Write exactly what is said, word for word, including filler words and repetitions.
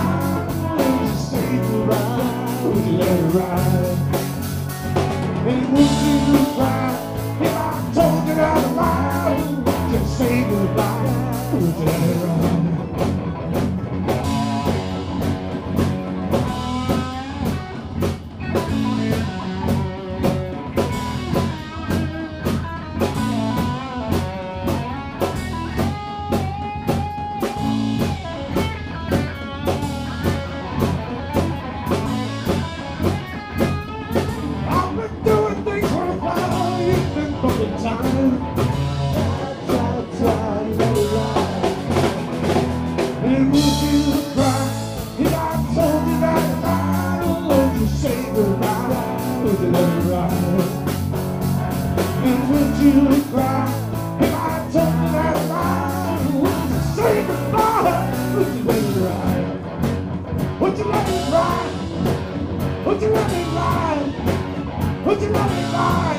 ride? Would you say goodbye? Would you let it ride? And would you cry if I told you that I lied? Would you say goodbye? Would you let it ride? And would you cry if I told you that I lied? Or would you say goodbye? Would you let it ride? And would you cry if I told you that I lied? Or would you say goodbye? Would you let it ride? Would you let it ride? Would you let it ride? Would you let it ride?